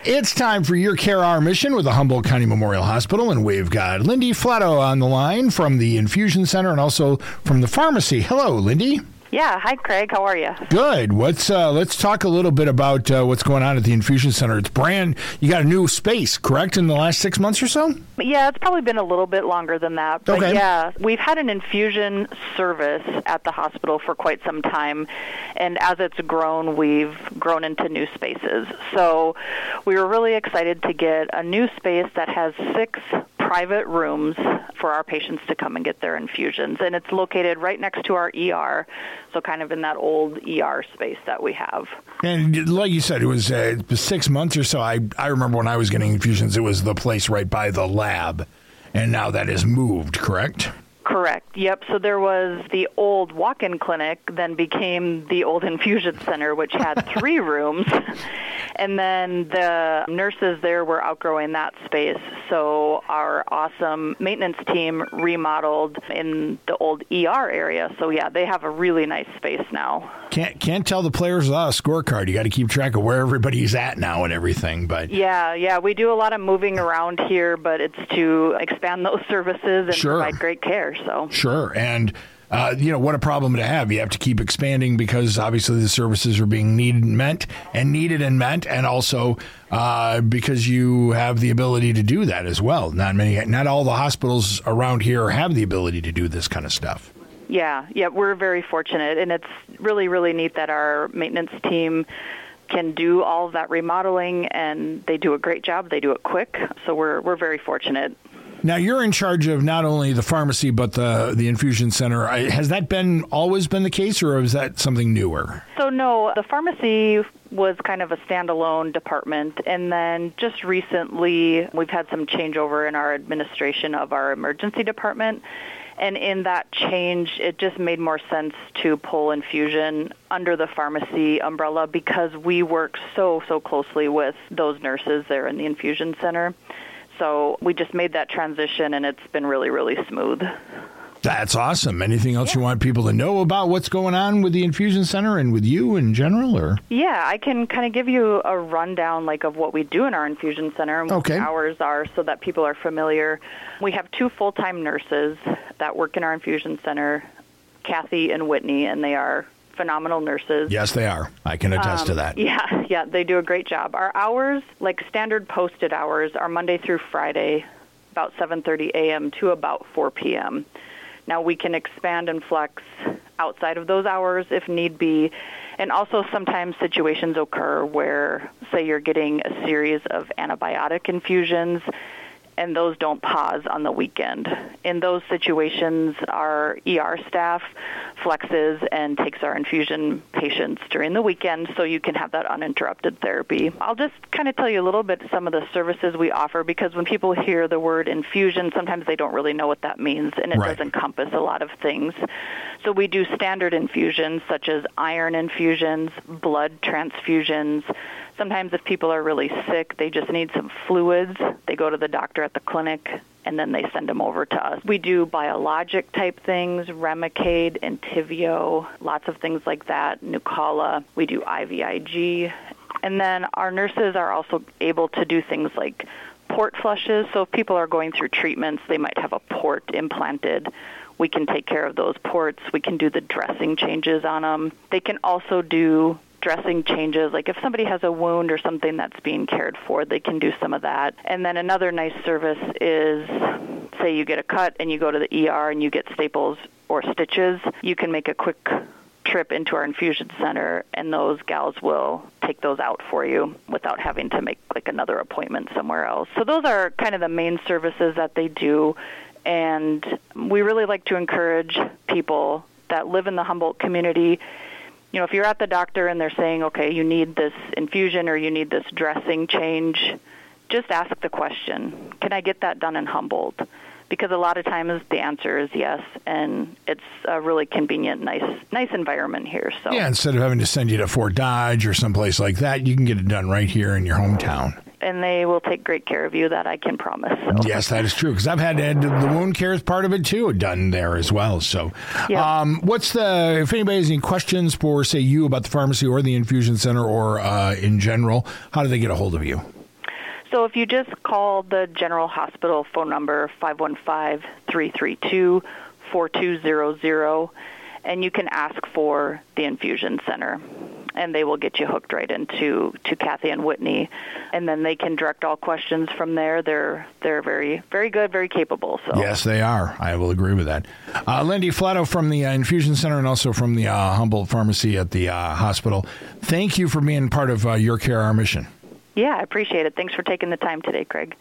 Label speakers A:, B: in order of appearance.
A: It's time for Your Care, Our Mission with the Humboldt County Memorial Hospital, and we've got Lindy Flatto on the line from the Infusion Center and also from the pharmacy. Hello, Lindy.
B: Yeah. Hi, Craig. How are you?
A: Good. Let's talk a little bit about what's going on at the Infusion Center. It's you got a new space, correct, in the last 6 months or so?
B: Yeah, it's probably been a little bit longer than that. But
A: okay.
B: Yeah, we've had an infusion service at the hospital for quite some time. And as it's grown, we've grown into new spaces. So we were really excited to get a new space that has 6 private rooms for our patients to come and get their infusions. And it's located right next to our ER, so kind of in that old ER space that we have.
A: And like you said, it was 6 months or so. I remember when I was getting infusions, it was the place right by the lab. And now that has moved, correct?
B: Correct. Yep. So there was the old walk-in clinic, then became the old infusion center, which had 3 rooms. And then the nurses there were outgrowing that space. So our awesome maintenance team remodeled in the old ER area. So yeah, they have a really nice space now.
A: Can't tell the players without a scorecard. You got to keep track of where everybody's at now and everything. But
B: yeah, we do a lot of moving around here, but it's to expand those services and provide great care. So
A: sure, and what a problem to have. You have to keep expanding because obviously the services are being needed and met, and also because you have the ability to do that as well. Not all the hospitals around here have the ability to do this kind of stuff.
B: Yeah, we're very fortunate, and it's really, really neat that our maintenance team can do all of that remodeling, and they do a great job. They do it quick, so we're very fortunate.
A: Now, you're in charge of not only the pharmacy, but the infusion center. Has that always been the case, or is that something newer?
B: So, no, the pharmacy was kind of a standalone department, and then just recently we've had some changeover in our administration of our emergency department. And in that change, it just made more sense to pull infusion under the pharmacy umbrella because we work so closely with those nurses there in the infusion center. So we just made that transition, and it's been really, really smooth.
A: That's awesome. Anything else you want people to know about what's going on with the infusion center and with you in general? Or
B: yeah, I can kind of give you a rundown of what we do in our infusion center and what the hours are so that people are familiar. We have 2 full-time nurses that work in our infusion center, Kathy and Whitney, and they are phenomenal nurses.
A: Yes, they are. I can attest to that.
B: Yeah, they do a great job. Our hours, standard posted hours, are Monday through Friday, about 7:30 a.m. to about 4 p.m. Now, we can expand and flex outside of those hours if need be. And also sometimes situations occur where, say, you're getting a series of antibiotic infusions, and those don't pause on the weekend. In those situations, our ER staff flexes and takes our infusion patients during the weekend so you can have that uninterrupted therapy. I'll just kind of tell you a little bit some of the services we offer because when people hear the word infusion, sometimes they don't really know what that means, and it does encompass a lot of things. So we do standard infusions such as iron infusions, blood transfusions. Sometimes if people are really sick, they just need some fluids. They go to the doctor at the clinic, and then they send them over to us. We do biologic-type things, Remicade, Entyvio, lots of things like that, Nucala. We do IVIG. And then our nurses are also able to do things like port flushes. So if people are going through treatments, they might have a port implanted. We can take care of those ports. We can do the dressing changes on them. They can also do dressing changes, like if somebody has a wound or something that's being cared for, they can do some of that. And then another nice service is, say you get a cut and you go to the ER and you get staples or stitches, you can make a quick trip into our infusion center, and those gals will take those out for you without having to make another appointment somewhere else. So those are kind of the main services that they do, and we really like to encourage people that live in the Humboldt community. If you're at the doctor and they're saying, okay, you need this infusion or you need this dressing change, just ask the question, can I get that done in Humboldt? Because a lot of times the answer is yes, and it's a really convenient, nice environment here. So
A: yeah, instead of having to send you to Fort Dodge or someplace like that, you can get it done right here in your hometown.
B: And they will take great care of you, that I can promise. So.
A: Yes, that is true, because I've had the wound care is part of it, too, done there as well. So if anybody has any questions for, say, you about the pharmacy or the infusion center or in general, how do they get a hold of you?
B: So if you just call the General Hospital phone number, 515-332-4200, and you can ask for the infusion center, and they will get you hooked right into Kathy and Whitney, and then they can direct all questions from there. They're very, very good, very capable. So
A: yes, they are. I will agree with that. Lindy Flatto from the infusion center and also from the Humboldt Pharmacy at the hospital. Thank you for being part of Your Care, Our Mission.
B: Yeah, I appreciate it. Thanks for taking the time today, Craig.